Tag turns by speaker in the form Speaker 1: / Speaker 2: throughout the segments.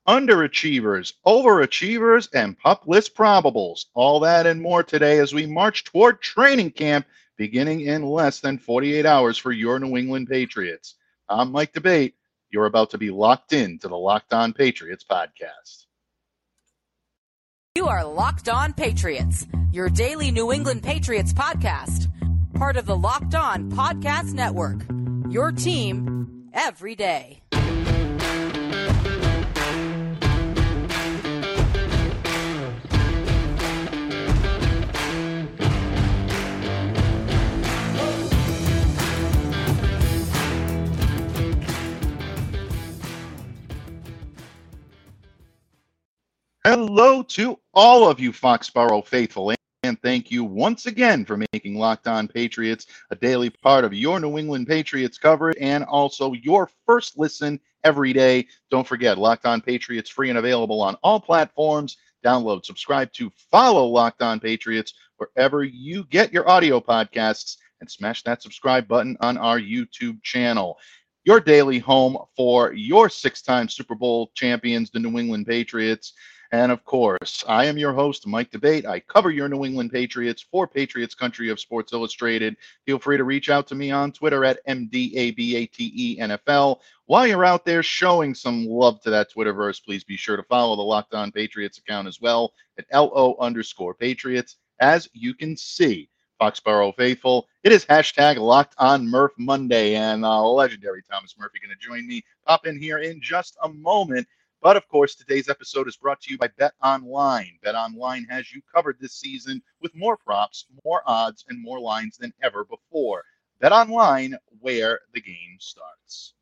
Speaker 1: underachievers, overachievers, and pup list probables. All that and more today as we march toward training camp beginning in less than 48 hours for your New England Patriots. I'm Mike Debate. You're about to be locked in to the Locked On Patriots podcast.
Speaker 2: You are Locked On Patriots, your daily New England Patriots podcast. Part of the Locked On Podcast Network, your team every day.
Speaker 1: Hello to all of you Foxborough faithful, and thank you once again for making Locked On Patriots a daily part of your New England Patriots coverage and also your first listen every day. Don't forget, Locked On Patriots free and available on all platforms. Download, subscribe to, follow Locked On Patriots wherever you get your audio podcasts, and smash that subscribe button on our YouTube channel. Your daily home for your six-time Super Bowl champions, the New England Patriots. And of course, I am your host, Mike Debate. I cover your New England Patriots for Patriots Country of Sports Illustrated. Feel free to reach out to me on Twitter at MDABATENFL. While you're out there showing some love to that Twitterverse, please be sure to follow the Locked On Patriots account as well at LO_Patriots. As you can see, Foxborough faithful, it is hashtag Locked On Murph Monday, and legendary Thomas Murphy going to join me. Pop in here in just a moment. But, of course, today's episode is brought to you by BetOnline. BetOnline has you covered this season with more props, more odds, and more lines than ever before. BetOnline, where the game starts.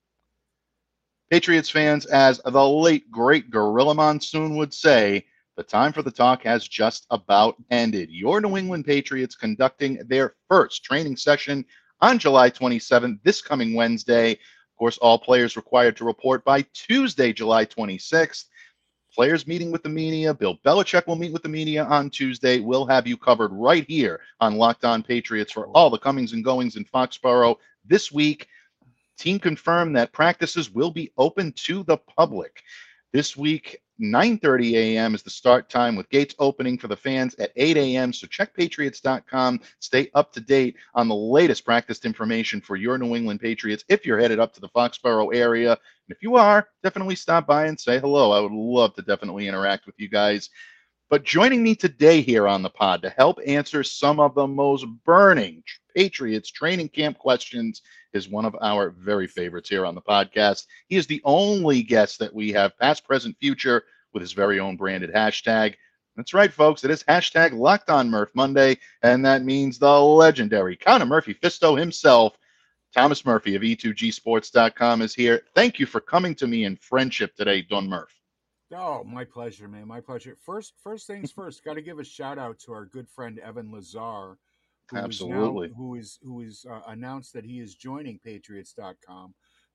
Speaker 1: Patriots fans, as the late, great Gorilla Monsoon would say, the time for the talk has just about ended. Your New England Patriots conducting their first training session on July 27th, this coming Wednesday. Of course, all players required to report by Tuesday, July 26th. Players meeting with the media. Bill Belichick will meet with the media on Tuesday. We'll have you covered right here on Locked On Patriots for all the comings and goings in Foxborough this week. Team confirmed that practices will be open to the public. This week, 9:30 a.m. is the start time with gates opening for the fans at 8 a.m. So check Patriots.com. Stay up to date on the latest practice information for your New England Patriots if you're headed up to the Foxborough area. And if you are, definitely stop by and say hello. I would love to definitely interact with you guys. But joining me today here on the pod to help answer some of the most burning Patriots training camp questions is one of our very favorites here on the podcast. He is the only guest that we have, past, present, future, with his very own branded hashtag. That's right, folks. It is hashtag Locked On Murph Monday, and that means the legendary Count of Murphy Fisto himself, Thomas Murphy of E2GSports.com, is here. Thank you for coming to me in friendship today, Don Murph.
Speaker 3: Oh, my pleasure, man. My pleasure. First things first. Got to give a shout out to our good friend Evan Lazar,
Speaker 1: Absolutely.
Speaker 3: who is announced that he is joining Patriots.com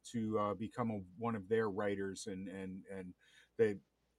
Speaker 3: to become one of their writers, and they.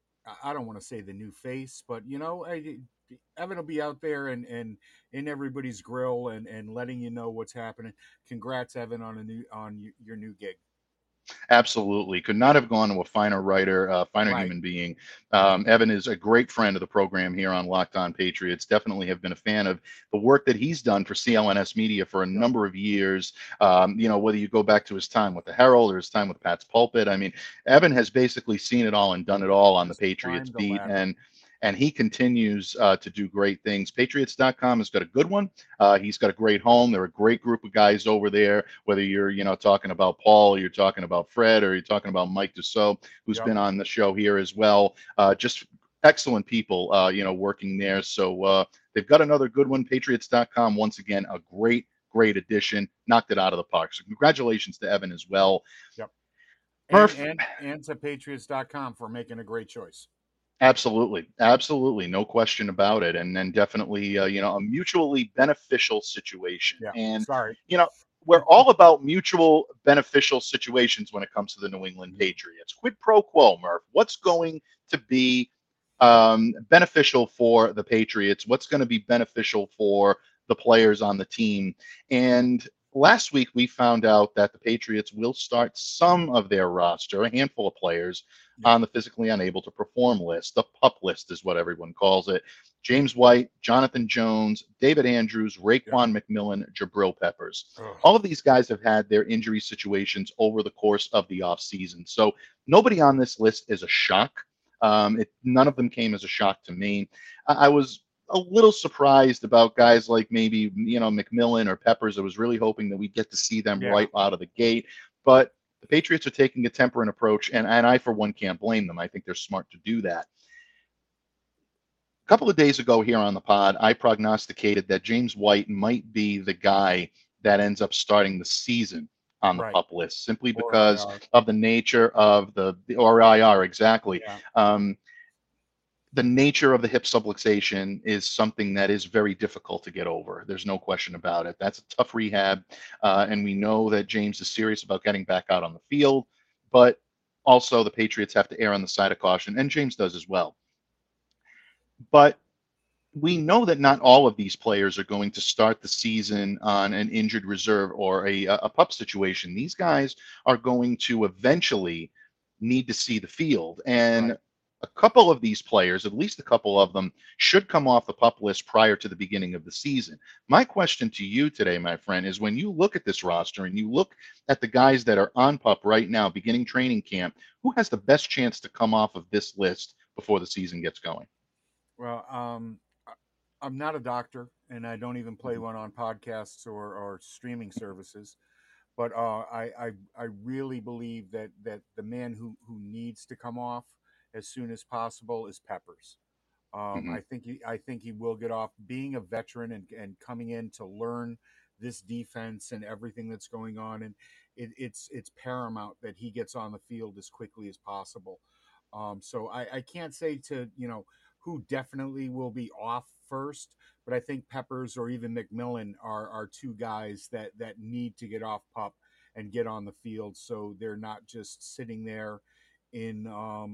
Speaker 3: I don't want to say the new face, but Evan will be out there and in everybody's grill and letting you know what's happening. Congrats, Evan, on your new gig.
Speaker 1: Absolutely. Could not have gone to a finer writer, finer
Speaker 3: Right.
Speaker 1: human being. Evan is a great friend of the program here on Locked On Patriots. Definitely have been a fan of the work that he's done for CLNS Media for a number of years. Whether you go back to his time with the Herald or his time with Pat's Pulpit. I mean, Evan has basically seen it all and done it all on the Patriots beat. And he continues to do great things. Patriots.com has got a good one. He's got a great home. They're a great group of guys over there, whether you're, talking about Paul, you're talking about Fred, or you're talking about Mike Dussault, who's been on the show here as well. Just excellent people, working there. So they've got another good one. Patriots.com, once again, a great addition. Knocked it out of the park. So congratulations to Evan as well.
Speaker 3: Yep.
Speaker 1: Murph.
Speaker 3: And to Patriots.com for making a great choice.
Speaker 1: Absolutely. No question about it. And then definitely, a mutually beneficial situation.
Speaker 3: Yeah.
Speaker 1: And,
Speaker 3: sorry.
Speaker 1: We're all about mutual beneficial situations when it comes to the New England Patriots. Quid pro quo, Murph. What's going to be beneficial for the Patriots? What's going to be beneficial for the players on the team? And last week we found out that the Patriots will start some of their roster, a handful of players, on the physically unable to perform list. The PUP list is what everyone calls it. James White, Jonathan Jones, David Andrews, Raekwon McMillan, Jabril Peppers.
Speaker 3: Ugh.
Speaker 1: All of these guys have had their injury situations over the course of the offseason. So nobody on this list is a shock. None of them came as a shock to me. I was a little surprised about guys like maybe, McMillan or Peppers. I was really hoping that we'd get to see them right out of the gate. But the Patriots are taking a temperate approach, and I, for one, can't blame them. I think they're smart to do that. A couple of days ago here on the pod, I prognosticated that James White might be the guy that ends up starting the season on the PUP list, simply because of the nature of or IR, exactly. The nature of the hip subluxation is something that is very difficult to get over. There's no question about it. That's a tough rehab. And we know that James is serious about getting back out on the field, but also the Patriots have to err on the side of caution, and James does as well. But we know that not all of these players are going to start the season on an injured reserve or a PUP situation. These guys are going to eventually need to see the field. And a couple of these players, at least a couple of them, should come off the PUP list prior to the beginning of the season. My question to you today, my friend, is when you look at this roster and you look at the guys that are on PUP right now, beginning training camp, who has the best chance to come off of this list before the season gets going?
Speaker 3: Well, I'm not a doctor, and I don't even play one on podcasts or streaming services. But I really believe that the man who needs to come off as soon as possible is Peppers. I think he will get off. Being a veteran and coming in to learn this defense and everything that's going on, and it's paramount that he gets on the field as quickly as possible. So I can't say to who definitely will be off first, but I think Peppers or even McMillan are two guys that need to get off PUP and get on the field, so they're not just sitting there in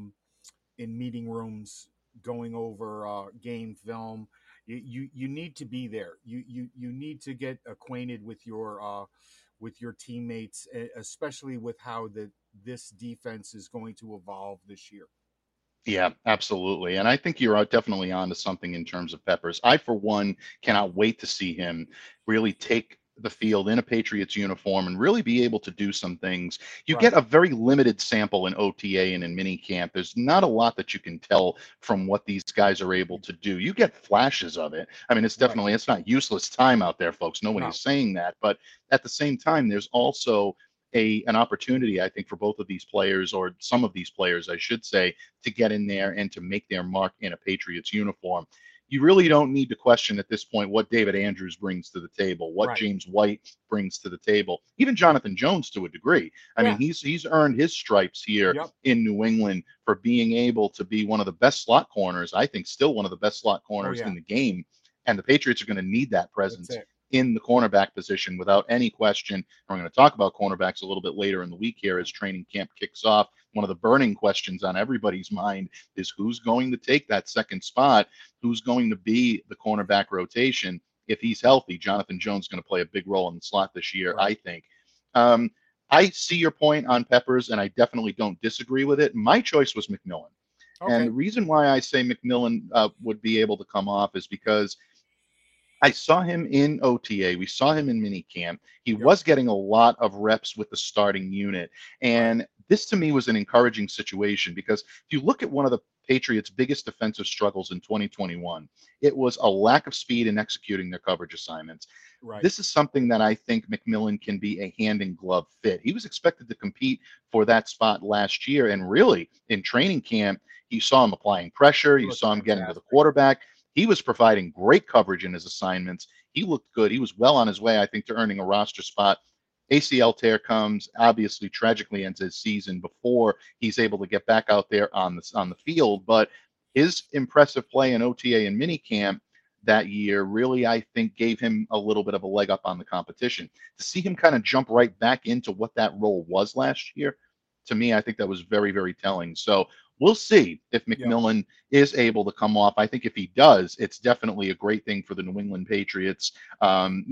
Speaker 3: meeting rooms going over game film. You need to be there. You need to get acquainted with your teammates, especially with how this defense is going to evolve this year.
Speaker 1: Yeah, absolutely. And I think you're definitely onto something in terms of Peppers. I, for one, cannot wait to see him really take the field in a Patriots uniform and really be able to do some things. You get a very limited sample in OTA and in minicamp. There's not a lot that you can tell from what these guys are able to do. You get flashes of it. I mean, it's definitely, it's not useless time out there, folks. Nobody's saying that. But at the same time, there's also an opportunity, I think, for both of these players, or some of these players, I should say, to get in there and to make their mark in a Patriots uniform. You really don't need to question at this point what David Andrews brings to the table, what James White brings to the table, even Jonathan Jones to a degree. I mean, he's earned his stripes here in New England for being able to be one of the best slot corners. I think still one of the best slot corners in the game. And the Patriots are going to need that presence in the cornerback position without any question. And we're going to talk about cornerbacks a little bit later in the week here as training camp kicks off. One of the burning questions on everybody's mind is who's going to take that second spot, who's going to be the cornerback rotation. If he's healthy, Jonathan Jones is going to play a big role in the slot this year, I think. I see your point on Peppers, and I definitely don't disagree with it. My choice was McMillan. And the reason why I say McMillan would be able to come off is because I saw him in OTA. We saw him in minicamp. He was getting a lot of reps with the starting unit. And this, to me, was an encouraging situation because if you look at one of the Patriots' biggest defensive struggles in 2021, it was a lack of speed in executing their coverage assignments. This is something that I think McMillan can be a hand-in-glove fit. He was expected to compete for that spot last year. And really, in training camp, you saw him applying pressure. You saw him getting to the quarterback. He was providing great coverage in his assignments. He looked good. He was well on his way, I think, to earning a roster spot. ACL tear comes, obviously tragically ends his season before he's able to get back out there on the field. But his impressive play in OTA and minicamp that year really, I think, gave him a little bit of a leg up on the competition. To see him kind of jump right back into what that role was last year, to me, I think that was very, very telling. So we'll see if McMillan is able to come off. I think if he does, it's definitely a great thing for the New England Patriots.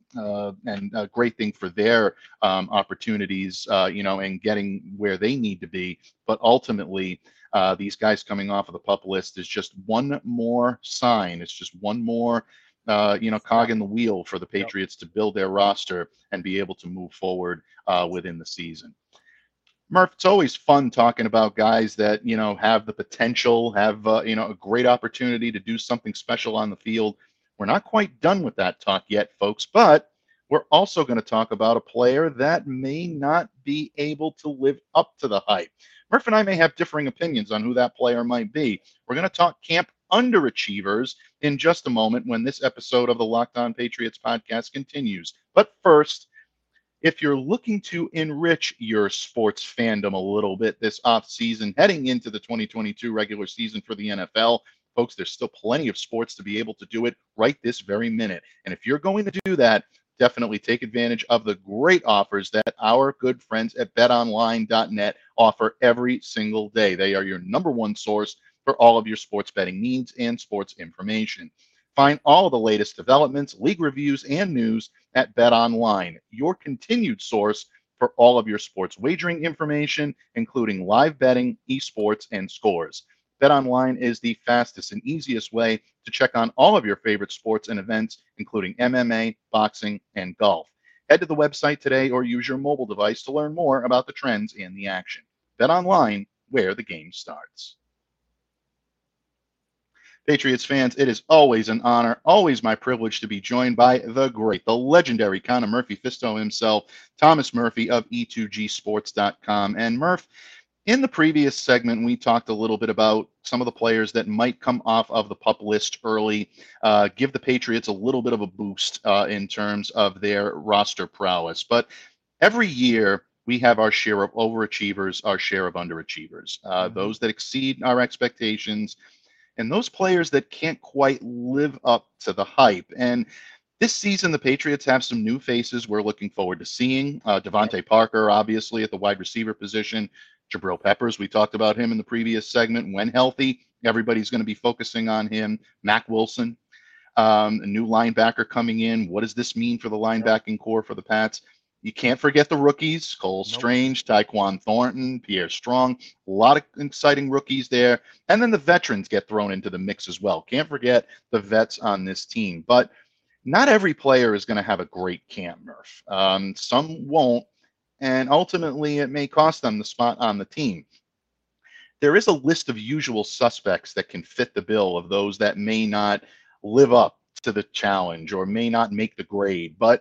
Speaker 1: and a great thing for their opportunities, and getting where they need to be. But ultimately, these guys coming off of the pup list is just one more sign. It's just one more, cog in the wheel for the
Speaker 3: Yep.
Speaker 1: Patriots to build their roster and be able to move forward within the season. Murph, it's always fun talking about guys that, have the potential, have, a great opportunity to do something special on the field. We're not quite done with that talk yet, folks, but we're also going to talk about a player that may not be able to live up to the hype. Murph and I may have differing opinions on who that player might be. We're going to talk camp underachievers in just a moment when this episode of the Locked On Patriots podcast continues. But first, if you're looking to enrich your sports fandom a little bit this offseason, heading into the 2022 regular season for the NFL, folks, there's still plenty of sports to be able to do it right this very minute. And if you're going to do that, definitely take advantage of the great offers that our good friends at betonline.net offer every single day. They are your number one source for all of your sports betting needs and sports information. Find all of the latest developments, league reviews, and news at BetOnline, your continued source for all of your sports wagering information, including live betting, esports, and scores. BetOnline is the fastest and easiest way to check on all of your favorite sports and events, including MMA, boxing, and golf. Head to the website today or use your mobile device to learn more about the trends and the action. BetOnline, where the game starts. Patriots fans, it is always an honor, always my privilege to be joined by the great, the legendary Conor Murphy Fisto himself, Thomas Murphy of E2Gsports.com. And Murph, in the previous segment, we talked a little bit about some of the players that might come off of the pup list early, give the Patriots a little bit of a boost in terms of their roster prowess. But every year, we have our share of overachievers, our share of underachievers, those that exceed our expectations, and those players that can't quite live up to the hype. And this season, the Patriots have some new faces we're looking forward to seeing. Devontae Parker, obviously, at the wide receiver position. Jabril Peppers, we talked about him in the previous segment. When healthy, everybody's going to be focusing on him. Mack Wilson, a new linebacker coming in. What does this mean for the linebacking core for the Pats? You can't forget the rookies, Cole Strange, Tyquan Thornton, Pierre Strong, a lot of exciting rookies there. And then the veterans get thrown into the mix as well. Can't forget the vets on this team. But not every player is going to have a great camp, Murph. Some won't. And ultimately, it may cost them the spot on the team. There is a list of usual suspects that can fit the bill of those that may not live up to the challenge or may not make the grade. But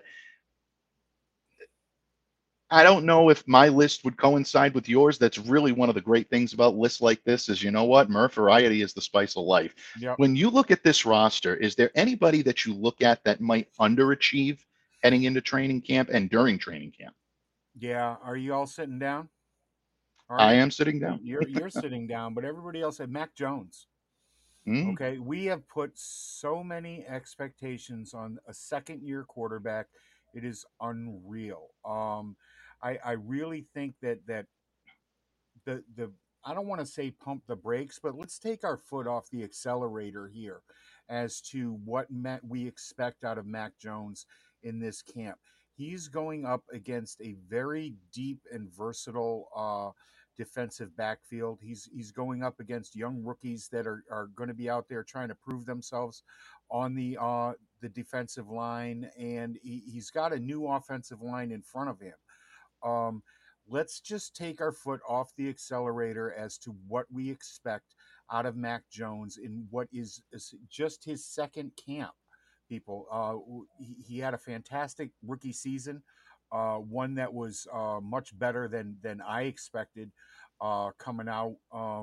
Speaker 1: I don't know if my list would coincide with yours. That's really one of the great things about lists like this is, you know what, Murph, variety is the spice of life.
Speaker 3: Yep.
Speaker 1: When you look at this roster, is there anybody that you look at that might underachieve heading into training camp and during training camp?
Speaker 3: Yeah. Are you all sitting down?
Speaker 1: I am sitting down.
Speaker 3: You're sitting down, but everybody else said Mac Jones.
Speaker 1: Mm,
Speaker 3: Okay, we have put so many expectations on a second year quarterback. It is unreal. I really think that the I don't want to say pump the brakes, but let's take our foot off the accelerator here as to what we expect out of Mac Jones in this camp. He's going up against a very deep and versatile defensive backfield. He's going up against young rookies that are going to be out there trying to prove themselves on the defensive line, and he's got a new offensive line in front of him. Um, let's just take our foot off the accelerator as to what we expect out of Mac Jones in what is just his second camp. People, he had a fantastic rookie season, one that was much better than I expected coming out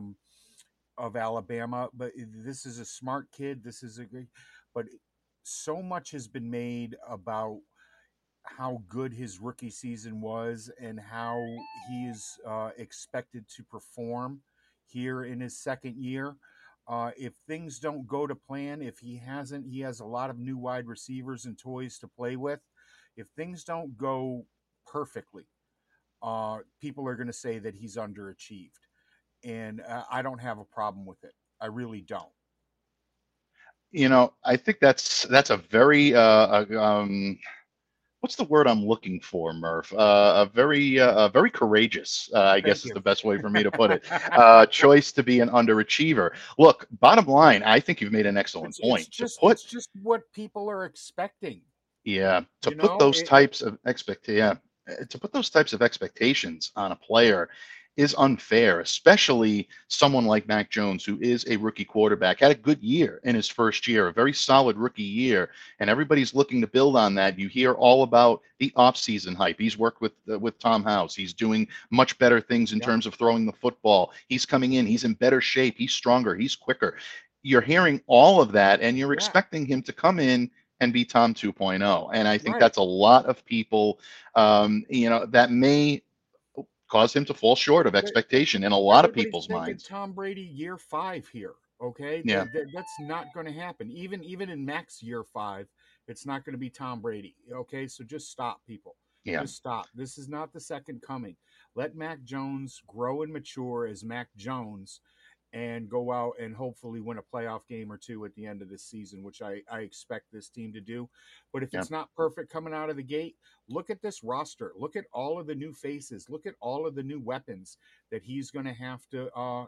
Speaker 3: of Alabama. But this is a smart kid. This is a great, but so much has been made about how good his rookie season was and how he is expected to perform here in his second year. If things don't go to plan, if he has a lot of new wide receivers and toys to play with. If things don't go perfectly, people are going to say that he's underachieved. And I don't have a problem with it. I really don't.
Speaker 1: I think that's a very what's the word I'm looking for, Murph? Very courageous, I
Speaker 3: Thank
Speaker 1: guess is
Speaker 3: you.
Speaker 1: the best way for me to put it. Choice to be an underachiever. Look, bottom line, I think you've made an excellent point.
Speaker 3: It's just what people are expecting.
Speaker 1: Yeah, to
Speaker 3: You
Speaker 1: put
Speaker 3: know,
Speaker 1: those types of to put those types of expectations on a player is unfair, especially someone like Mac Jones, who is a rookie quarterback, had a good year in his first year, a very solid rookie year, and everybody's looking to build on that. You hear all about the offseason hype. He's worked with Tom House. He's doing much better things in
Speaker 3: Yep.
Speaker 1: terms of throwing the football. He's coming in. He's in better shape. He's stronger. He's quicker. You're hearing all of that, and you're
Speaker 3: Yeah.
Speaker 1: expecting him to come in and be Tom 2.0. And I think
Speaker 3: Right.
Speaker 1: that's a lot of people, that may cause him to fall short of
Speaker 3: But
Speaker 1: expectation in a lot of
Speaker 3: everybody's
Speaker 1: people's
Speaker 3: thinking
Speaker 1: minds.
Speaker 3: Tom Brady year 5 here. Okay,
Speaker 1: Yeah,
Speaker 3: that's not going to happen. Even in Mac's year 5, it's not going to be Tom Brady. Okay, so just stop, people.
Speaker 1: yeah,
Speaker 3: Just stop. This is not the second coming. Let Mac Jones grow and mature as Mac Jones, and go out and hopefully win a playoff game or two at the end of this season, which I expect this team to do. But if
Speaker 1: yeah,
Speaker 3: it's not perfect coming out of the gate, look at this roster. Look at all of the new faces. Look at all of the new weapons that he's going to have to,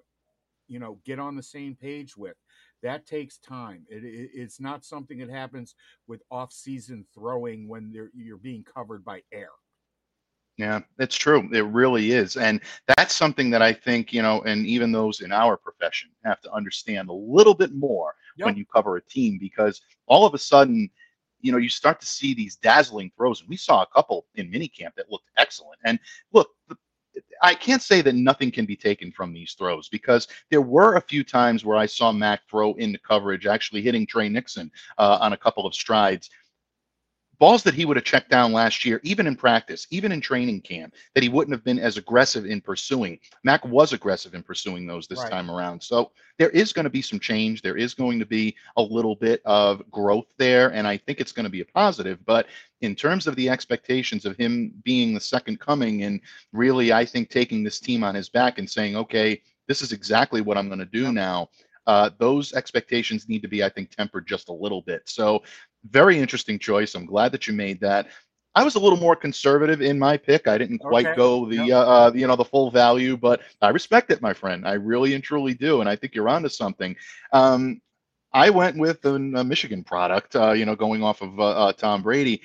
Speaker 3: get on the same page with. That takes time. It's not something that happens with off-season throwing when you're being covered by air.
Speaker 1: yeah. It's true. It really is. And that's something that I think, and even those in our profession have to understand a little bit more when
Speaker 3: Yep.
Speaker 1: you cover a team, because all of a sudden, you start to see these dazzling throws. And we saw a couple in minicamp that looked excellent. And look, I can't say that nothing can be taken from these throws, because there were a few times where I saw Mac throw into coverage, actually hitting Trey Nixon on a couple of strides. Balls that he would have checked down last year, even in practice, even in training camp, that he wouldn't have been as aggressive in pursuing. Mac was aggressive in pursuing those this
Speaker 3: Right.
Speaker 1: time around. So there is going to be some change. There is going to be a little bit of growth there, and I think it's going to be a positive. But in terms of the expectations of him being the second coming, and really, I think taking this team on his back and saying, okay, this is exactly what I'm going to do
Speaker 3: Yep.
Speaker 1: now. Those expectations need to be, I think, tempered just a little bit. So very interesting choice. I'm glad that you made that. I was a little more conservative in my pick. I didn't quite
Speaker 3: Okay.
Speaker 1: go
Speaker 3: Yep.
Speaker 1: the full value, but I respect it, my friend. I really and truly do, and I think you're onto something. Um, I went with a Michigan product, going off of Tom Brady.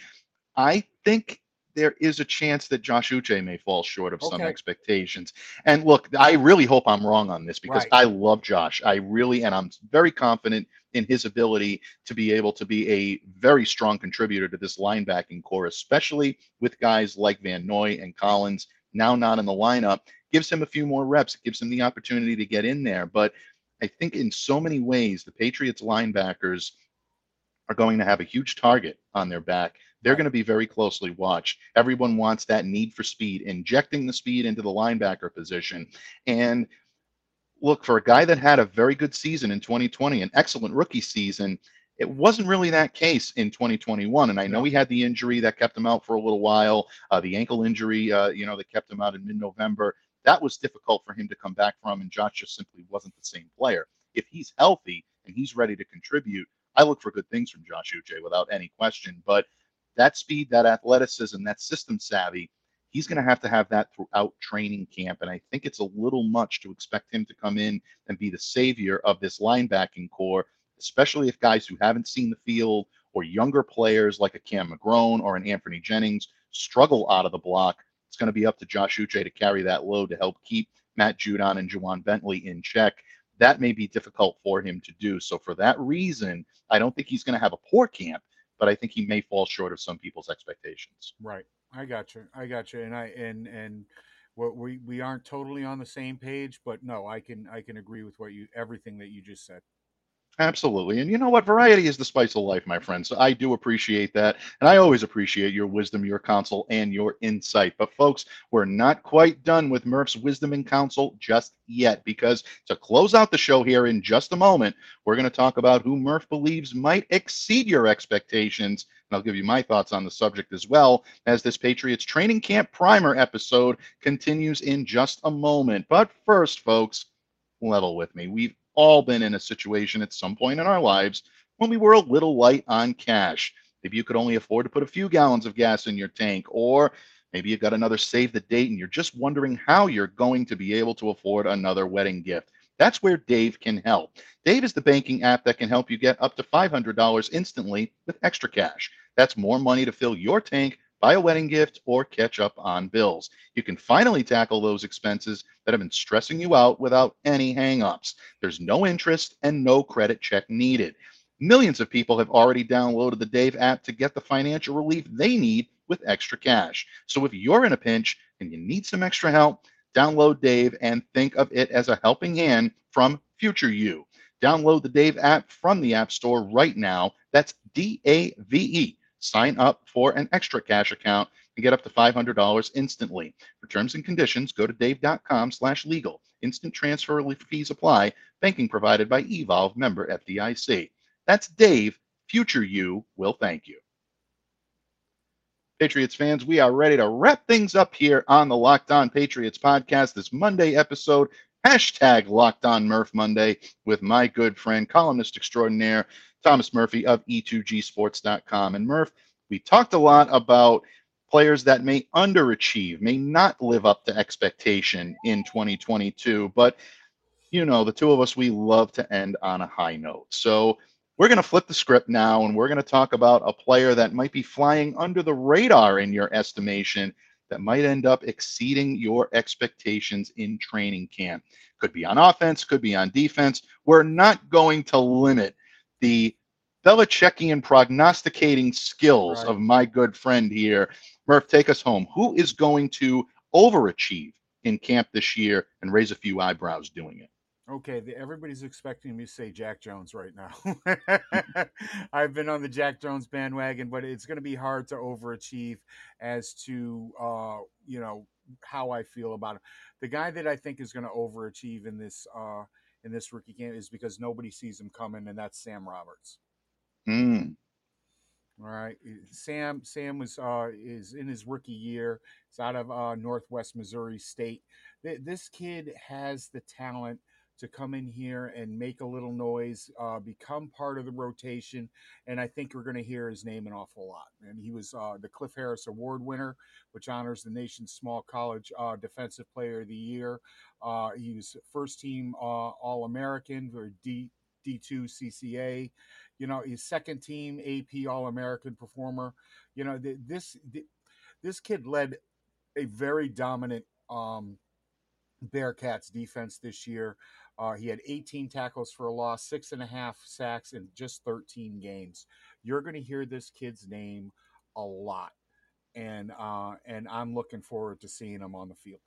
Speaker 1: I think there is a chance that Josh Uche may fall short of some
Speaker 3: Okay.
Speaker 1: expectations. And look, I really hope I'm wrong on this, because
Speaker 3: Right.
Speaker 1: I love Josh. And I'm very confident in his ability to be able to be a very strong contributor to this linebacking core, especially with guys like Van Noy and Collins now not in the lineup. Gives him a few more reps, gives him the opportunity to get in there. But I think in so many ways, the Patriots linebackers are going to have a huge target on their back. They're
Speaker 3: Right.
Speaker 1: going to be very closely watched. Everyone wants that need for speed, injecting the speed into the linebacker position. And look, for a guy that had a very good season in 2020, an excellent rookie season, it wasn't really that case in 2021. And I know
Speaker 3: No.
Speaker 1: he had the injury that kept him out for a little while, the ankle injury, that kept him out in mid-November. That was difficult for him to come back from, and Josh just simply wasn't the same player. If he's healthy and he's ready to contribute, I look for good things from Josh Uche without any question. But that speed, that athleticism, that system savvy, he's going to have that throughout training camp. And I think it's a little much to expect him to come in and be the savior of this linebacking core, especially if guys who haven't seen the field or younger players like a Cam McGrone or an Anthony Jennings struggle out of the block. It's going to be up to Josh Uche to carry that load to help keep Matt Judon and Juwan Bentley in check. That may be difficult for him to do. So for that reason, I don't think he's going to have a poor camp, but I think he may fall short of some people's expectations.
Speaker 3: Right. I got you. I got you. And we aren't totally on the same page, but no, I can agree with everything that you just said.
Speaker 1: Absolutely. And you know what? Variety is the spice of life, my friend. So I do appreciate that. And I always appreciate your wisdom, your counsel, and your insight. But folks, we're not quite done with Murph's wisdom and counsel just yet, because to close out the show here in just a moment, we're going to talk about who Murph believes might exceed your expectations. And I'll give you my thoughts on the subject as well, as this Patriots training camp primer episode continues in just a moment. But first, folks, level with me. We've all been in a situation at some point in our lives when we were a little light on cash. Maybe you could only afford to put a few gallons of gas in your tank, or maybe you got another save the date and you're just wondering how you're going to be able to afford another wedding gift. That's where Dave can help. Dave is the banking app that can help you get up to $500 instantly with extra cash. That's more money to fill your tank, buy a wedding gift, or catch up on bills. You can finally tackle those expenses that have been stressing you out without any hangups. There's no interest and no credit check needed. Millions of people have already downloaded the Dave app to get the financial relief they need with extra cash. So if you're in a pinch and you need some extra help, download Dave and think of it as a helping hand from future you. Download the Dave app from the App Store right now. That's DAVE. Sign up for an extra cash account and get up to $500 instantly. For terms and conditions, go to dave.com/legal. Instant transfer fees apply. Banking provided by Evolve, member FDIC. That's Dave. Future you will thank you. Patriots fans, we are ready to wrap things up here on the Locked On Patriots podcast, this Monday episode, hashtag Locked On Murph Monday, with my good friend, columnist extraordinaire, Thomas Murphy of E2Gsports.com. And Murph, we talked a lot about players that may underachieve, may not live up to expectation in 2022, but you know, the two of us, we love to end on a high note. So we're going to flip the script now, and we're going to talk about a player that might be flying under the radar in your estimation, that might end up exceeding your expectations in training camp. Could be on offense, could be on defense. We're not going to limit the Belichickian prognosticating skills of my good friend here. Murph, take us home. Who is going to overachieve in camp this year and raise a few eyebrows doing it?
Speaker 3: Okay, everybody's expecting me to say Jack Jones right now. I've been on the Jack Jones bandwagon, but it's going to be hard to overachieve as to, how I feel about him. The guy that I think is going to overachieve in this rookie camp is because nobody sees him coming, and that's Sam Roberts.
Speaker 1: Mm.
Speaker 3: All right, Sam is in his rookie year. He's out of Northwest Missouri State. This kid has the talent to come in here and make a little noise, become part of the rotation, and I think we're going to hear his name an awful lot. And he was the Cliff Harris Award winner, which honors the nation's small college defensive player of the year. He was first team All-American for D2 CCA. You know, he's second team AP All-American performer. You know, this kid led a very dominant Bearcats defense this year. He had 18 tackles for a loss, 6.5 sacks in just 13 games. You're going to hear this kid's name a lot, and I'm looking forward to seeing him on the field.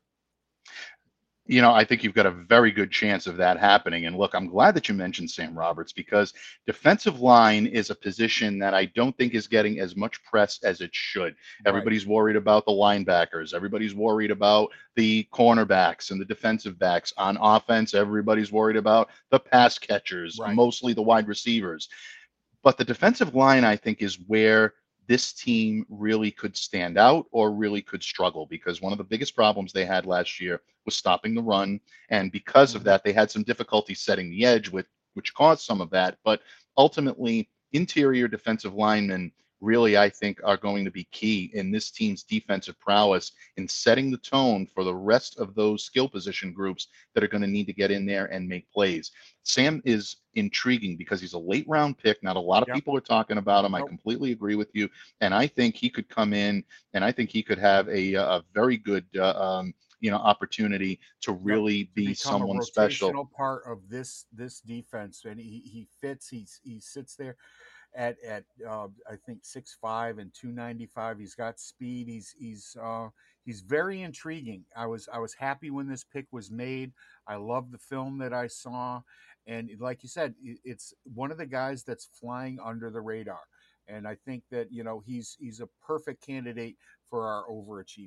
Speaker 1: You know, I think you've got a very good chance of that happening. And look, I'm glad that you mentioned Sam Roberts, because defensive line is a position that I don't think is getting as much press as it should. Everybody's worried about the linebackers. Everybody's worried about the cornerbacks and the defensive backs. On offense, everybody's worried about the pass catchers, mostly the wide receivers. But the defensive line, I think, is where this team really could stand out or really could struggle, because one of the biggest problems they had last year was stopping the run. And because of that, they had some difficulty setting the edge, which caused some of that. But ultimately, interior defensive linemen really, I think, are going to be key in this team's defensive prowess in setting the tone for the rest of those skill position groups that are going to need to get in there and make plays. Sam is intriguing because he's a late round pick. Not a lot of people are talking about him. I completely agree with you. And I think he could come in, and I think he could have a very good opportunity to really be someone special.
Speaker 3: Part of this defense, and he fits. He sits there at I think 6'5" and 295. He's got speed. He's very intriguing. I was happy when this pick was made. I love the film that I saw, and like you said, it's one of the guys that's flying under the radar. And I think that he's a perfect candidate for our overachiever.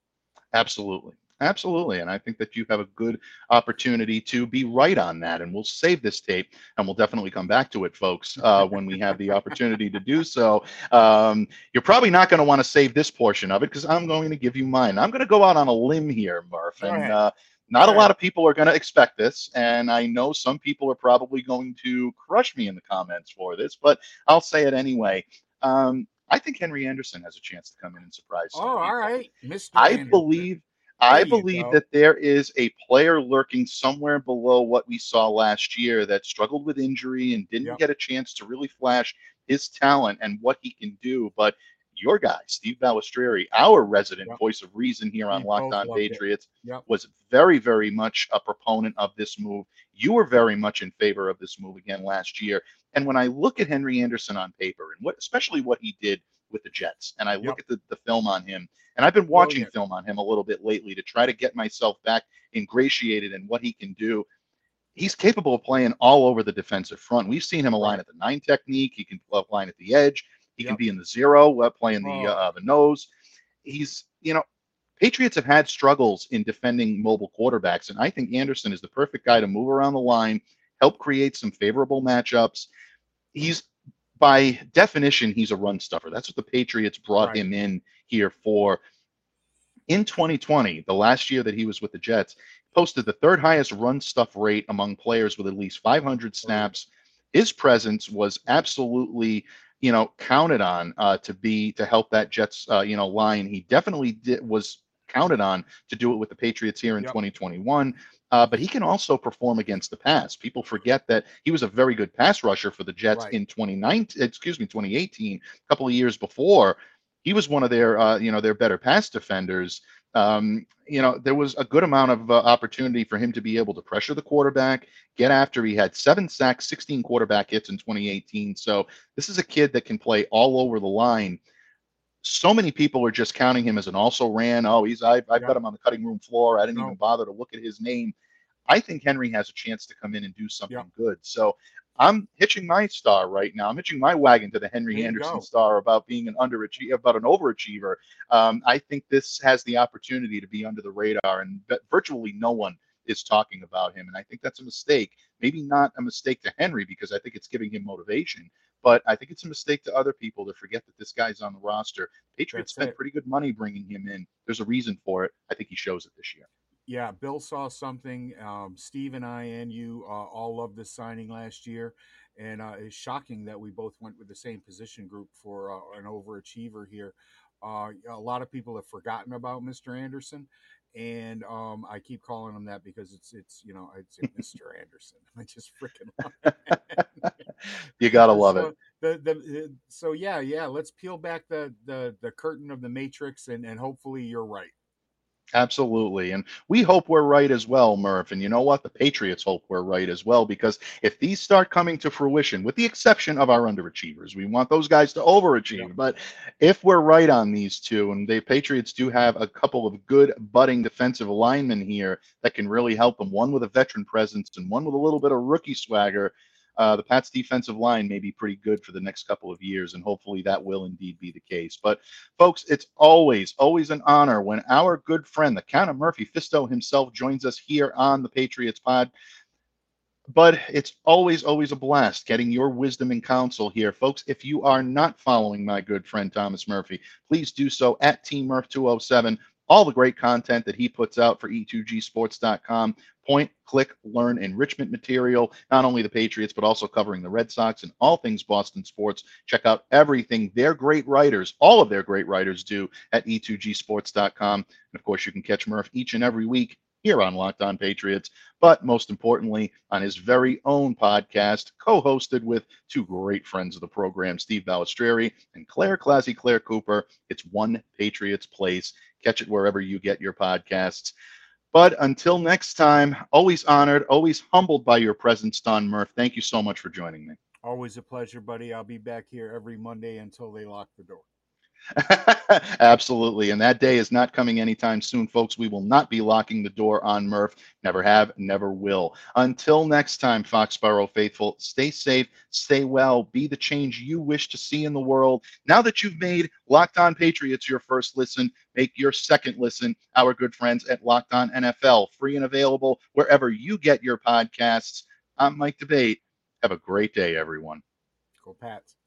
Speaker 1: Absolutely. And I think that you have a good opportunity to be right on that. And we'll save this tape, and we'll definitely come back to it, folks, when we have the opportunity to do so. You're probably not going to want to save this portion of it, because I'm going to give you mine. I'm going to go out on a limb here, Murph. And not a lot of people are going to expect this. And I know some people are probably going to crush me in the comments for this, but I'll say it anyway. I think Henry Anderson has a chance to come in and surprise some
Speaker 3: Oh, all
Speaker 1: people.
Speaker 3: right, Mr.
Speaker 1: I
Speaker 3: Anderson.
Speaker 1: believe
Speaker 3: There
Speaker 1: I
Speaker 3: you
Speaker 1: believe
Speaker 3: go.
Speaker 1: that there is a player lurking somewhere below what we saw last year that struggled with injury and didn't
Speaker 3: Yep.
Speaker 1: get a chance to really flash his talent and what he can do. But your guy, Steve Balestrieri, our resident
Speaker 3: Yep.
Speaker 1: voice of reason here on
Speaker 3: We
Speaker 1: Locked
Speaker 3: both
Speaker 1: On
Speaker 3: loved it.
Speaker 1: Patriots,
Speaker 3: Yep.
Speaker 1: was very, very much a proponent of this move. You were very much in favor of this move again last year. And when I look at Henry Anderson on paper and especially what he did with the Jets, and I look
Speaker 3: Yep.
Speaker 1: at the film on him, and I've been watching
Speaker 3: Brilliant.
Speaker 1: film on him a little bit lately to try to get myself back ingratiated in what he can do. He's capable of playing all over the defensive front. We've seen him align
Speaker 3: Right.
Speaker 1: at the 9 technique. He can line at the edge. He can
Speaker 3: Yep.
Speaker 1: be in the 0, playing
Speaker 3: Oh,
Speaker 1: the nose. He's, Patriots have had struggles in defending mobile quarterbacks, and I think Anderson is the perfect guy to move around the line, help create some favorable matchups. He's, by definition, he's a run stuffer. That's what the Patriots brought
Speaker 3: right.
Speaker 1: him in here for. In 2020, the last year that he was with the Jets, posted the third highest run stuff rate among players with at least 500 snaps. His presence was absolutely, counted on to help that Jets, line. He definitely was counted on to do it with the Patriots here in
Speaker 3: Yep.
Speaker 1: 2021. But he can also perform against the pass. People forget that he was a very good pass rusher for the Jets
Speaker 3: Right.
Speaker 1: in 2018, a couple of years before. He was one of their, their better pass defenders. There was a good amount of opportunity for him to be able to pressure the quarterback, get after. He had 7 sacks, 16 quarterback hits in 2018. So this is a kid that can play all over the line. So many people are just counting him as an also ran. Oh, I've
Speaker 3: Yep.
Speaker 1: got him on the cutting room floor. I didn't
Speaker 3: No.
Speaker 1: even bother to look at his name. I think Henry has a chance to come in and do something
Speaker 3: Yep.
Speaker 1: good. So I'm hitching my star right now. I'm hitching my wagon to the Henry
Speaker 3: There you
Speaker 1: Anderson
Speaker 3: go.
Speaker 1: star about being an overachiever. I think this has the opportunity to be under the radar, and virtually no one is talking about him. And I think that's a mistake. Maybe not a mistake to Henry because I think it's giving him motivation, but I think it's a mistake to other people to forget that this guy's on the roster. Patriots
Speaker 3: That's
Speaker 1: spent
Speaker 3: it.
Speaker 1: pretty good money bringing him in. There's a reason for it. I think he shows it this year.
Speaker 3: Yeah, Bill saw something. Steve and I and you all loved this signing last year, and it's shocking that we both went with the same position group for an overachiever here. A lot of people have forgotten about Mr. Anderson, and I keep calling him that because it's Mr. Anderson. I just freaking love it.
Speaker 1: You gotta love it.
Speaker 3: So yeah. Let's peel back the curtain of the matrix, and hopefully you're right.
Speaker 1: Absolutely. And we hope we're right as well, Murph. And you know what? The Patriots hope we're right as well, because if these start coming to fruition, with the exception of our underachievers, we want those guys to overachieve.
Speaker 3: Yeah.
Speaker 1: But if we're right on these two, and the Patriots do have a couple of good budding defensive linemen here that can really help them, one with a veteran presence and one with a little bit of rookie swagger, the Pats defensive line may be pretty good for the next couple of years, and hopefully that will indeed be the case. But folks, it's always an honor when our good friend, the Count of Murphy Fisto himself, joins us here on the Patriots Pod. But it's always a blast getting your wisdom and counsel here. Folks, if you are not following my good friend Thomas Murphy, please do so at Team Murph 207. All the great content that he puts out for E2Gsports.com. Point, click, learn enrichment material, not only the Patriots, but also covering the Red Sox and all things Boston sports. Check out everything their great writers, all of their great writers, do at E2Gsports.com. And of course, you can catch Murph each and every week here on Locked On Patriots, but most importantly, on his very own podcast, co-hosted with two great friends of the program, Steve Balestrieri and Claire Cooper. It's One Patriots Place. Catch it wherever you get your podcasts. But until next time, always honored, always humbled by your presence, Don Murph. Thank you so much for joining me.
Speaker 3: Always a pleasure, buddy. I'll be back here every Monday until they lock the door.
Speaker 1: Absolutely. And that day is not coming anytime soon, folks. We will not be locking the door on Murph. Never have, never will. Until next time, Foxborough faithful, stay safe, stay well, be the change you wish to see in the world. Now that you've made Locked On Patriots your first listen, make your second listen our good friends at Locked On NFL, free and available wherever you get your podcasts. I'm Mike Debate. Have a great day, everyone.
Speaker 3: Go Pats.